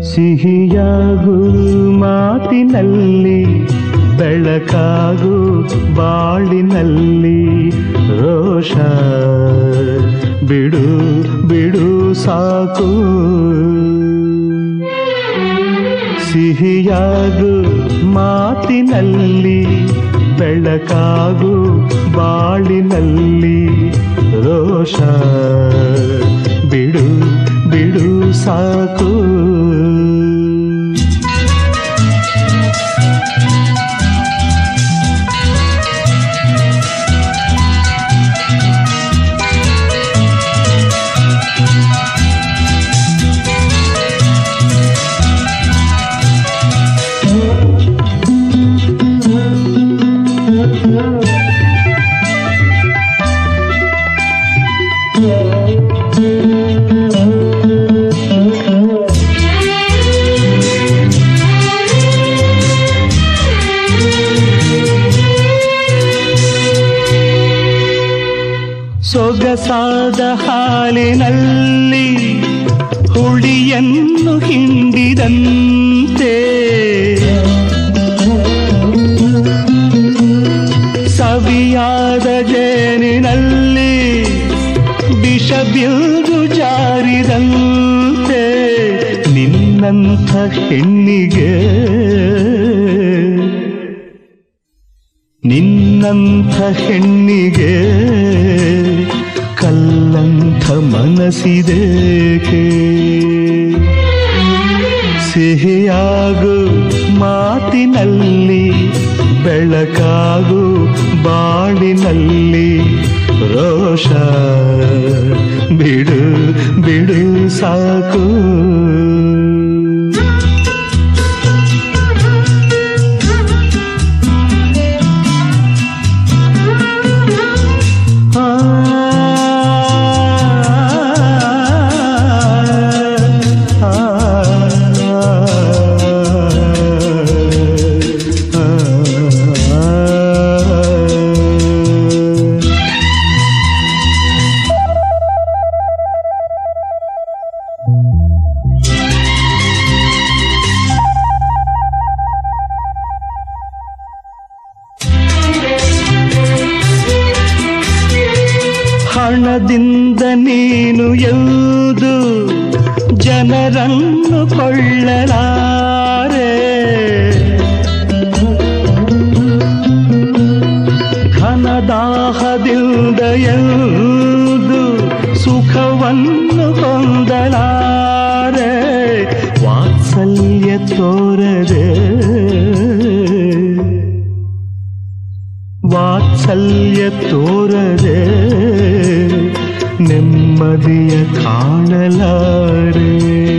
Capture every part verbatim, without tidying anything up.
ಸಿಹಿಯಾಗು ಮಾತಿನಲ್ಲಿ, ಬೆಳಕಾಗು ಬಾಳಿನಲ್ಲಿ, ರೋಷ ಬಿಡು ಬಿಡು ಸಾಕು. ಸಿಹಿಯಾಗು ಮಾತಿನಲ್ಲಿ, ಬೆಳಕಾಗು ಬಾಳಿನಲ್ಲಿ, ರೋಷ ಬಿಡು ಬಿಡು ಸಾಕು. ಸೊಗಸಾದ ಹಾಲಿನಲ್ಲಿ ಹುಳಿಯನ್ನು ಹಿಂಡಿದಂತೆ, ಸವಿಯಾದ ಜೇನಿನಲ್ಲಿ ವಿಷ ಬಿಲ್ಲು ಜಾರಿದಂತೆ, ನಿನ್ನಂಥ ಹೆಣ್ಣಿಗೆ ನಿನ್ನಂಥ ಹೆಣ್ಣಿಗೆ ಕಲ್ಲಂಥ ಮನಸ್ಸಿದೇಕೆ. ಸಿಹಿಯಾಗು ಮಾತಿನಲ್ಲಿ, ಬೆಳಕಾಗು ಬಾಳಿನಲ್ಲಿ, ರೋಷ ಬಿಡು ಬಿಡು ಸಾಕು. ಹಣದಿಂದ ನೀನು ಎಂದು ಜನರನ್ನು ಕೊಳ್ಳಲಾರೆ, ಘನದಾಹದಿಂದ ಎಂದು ಸುಖವನ್ನು ಹೊಂದಲಾರೆ, ವಾತ್ಸಲ್ಯ ತೋರದೆ ವಾತ್ಸಲ್ಯ ತೋರದೆ ನೆಮ್ಮದಿಯ ಕಾಣಲಾರೆ.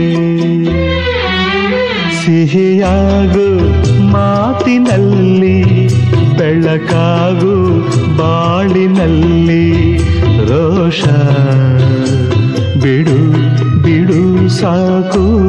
ಸಿಹಿಯಾಗು ಮಾತಿನಲ್ಲಿ, ಬೆಳಕಾಗು ಬಾಳಿನಲ್ಲಿ, ರೋಷ ಬಿಡು ಬಿಡು ಸಾಕು.